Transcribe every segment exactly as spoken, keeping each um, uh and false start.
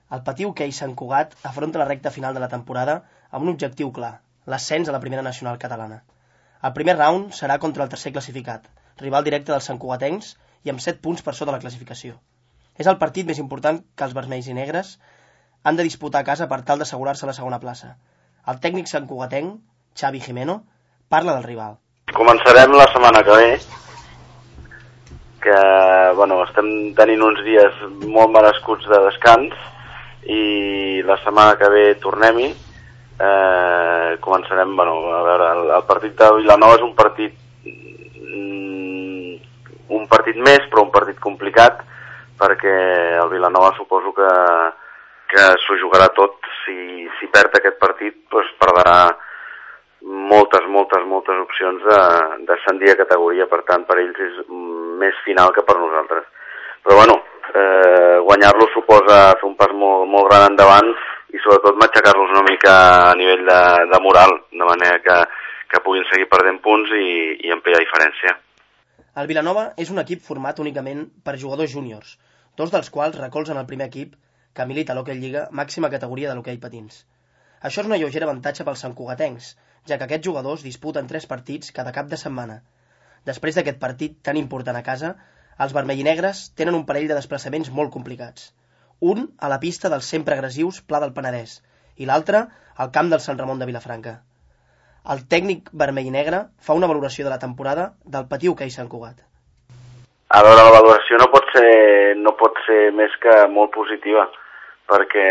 El Patí Hoquei Sant Cugat afronta la recta final de la temporada amb un objectiu clar, l'ascens a la primera nacional catalana. El primer round serà contra el tercer classificat, rival directe dels santcugatencs i amb set punts per sota la classificació. És el partit més important que els vermells i negres han de disputar a casa per tal d'assegurar-se la segona plaça. El tècnic santcugatenc, Xavi Jimeno, parla del rival. Començarem la setmana que ve, que bueno, estem tenint uns dies molt merescuts de descans i la setmana que ve tornem-hi. Eh, començarem, bueno, a veure, el, el partit de Vilanova és un partit mm, un partit més, però un partit complicat, perquè el Vilanova suposo que, que s'ho jugarà tot. Si, si perd aquest partit, doncs perdrà moltes, moltes, moltes opcions de d'ascendir a categoria, per tant per ells és més final que per nosaltres. Però bueno, eh, guanyar-lo suposa fer un pas molt, molt gran endavant i sobretot matxacar-los una mica a nivell de, de moral, de manera que, que puguin seguir perdent punts i, i ampliar diferència. El Vilanova és un equip format únicament per jugadors júniors, dos dels quals recolzen el primer equip que milita a l'Hockey Lliga, màxima categoria de l'hoquei patins. Això és una lleugera avantatge pels santcugatencs, ja que aquests jugadors disputen tres partits cada cap de setmana. Després d'aquest partit tan important a casa, els vermell i negres tenen un parell de desplaçaments molt complicats. Un a la pista dels sempre agressius Pla del Penedès i l'altre al camp del Sant Ramon de Vilafranca. El tècnic vermell i negre fa una valoració de la temporada del Patí Hoquei Sant Cugat. A veure, la valoració no pot ser, no pot ser més que molt positiva, perquè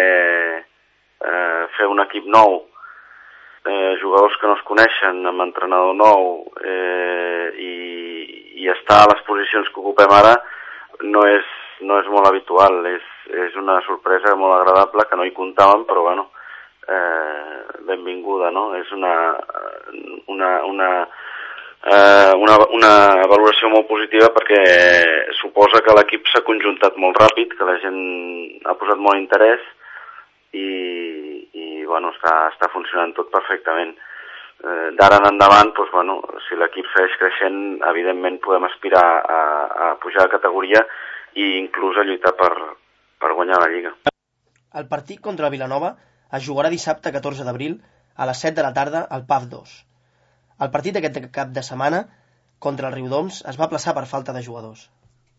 eh, fer un equip nou, eh, jugadors que no es coneixen, amb entrenador nou eh, i, i estar a les posicions que ocupem ara no és, no és molt habitual, és, és una sorpresa molt agradable que no hi comptàvem, però bueno, eh, benvinguda, no? És una, una, una, eh, una, una valoració molt positiva perquè suposa que l'equip s'ha conjuntat molt ràpid, que la gent ha posat molt interès i, i bueno, està, està funcionant tot perfectament. Eh, D'ara en endavant, doncs, bueno, si l'equip segueix creixent, evidentment podem aspirar a, a pujar de categoria i inclús a lluitar per, per guanyar la Lliga. El partit contra el Vilanova es jugarà dissabte catorze d'abril a les set de la tarda al P A F dos. El partit d'aquest cap de setmana contra el Riudoms es va aplaçar per falta de jugadors.